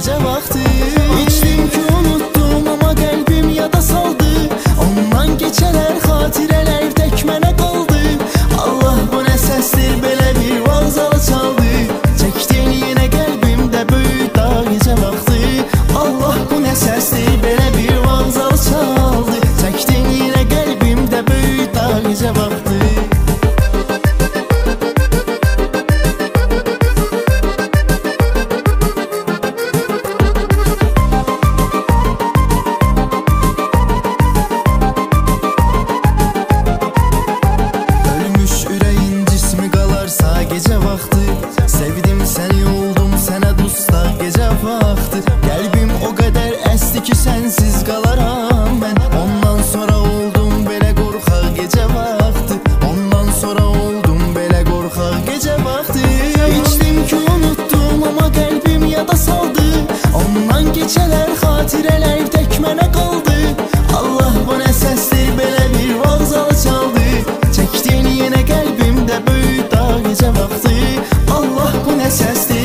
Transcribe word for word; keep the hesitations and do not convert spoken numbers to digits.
gece vakti. İçtim ki unuttum ama kalbim yada saldı. Ondan geçeler hatireler tek mənə qaldı. Allah bu ne sestir belə bir vağzalı çaldı. Çektin yine kalbimde büyük dağ gece vakti. Allah bu ne sestir belə bir vağzalı çaldı. Çektin yine kalbimde büyük dağ gece vakti. Gece vakti sevdim seni oldum sənə dusta gece vakti. Kalbim o kadar əsti ki sensiz qalaram ben. Ondan sonra oldum belə qorxaq gece vakti. Ondan sonra oldum belə qorxaq gece vakti. İçtim ki unuttum ama kalbim yada saldı. Ondan geçeler hatireler tek mənə qaldı. Allah bu ne sestir belə bir vağzalı çaldı. Çektin yine kalbimde büyük dağ gece vakti. Allah bu ne sestir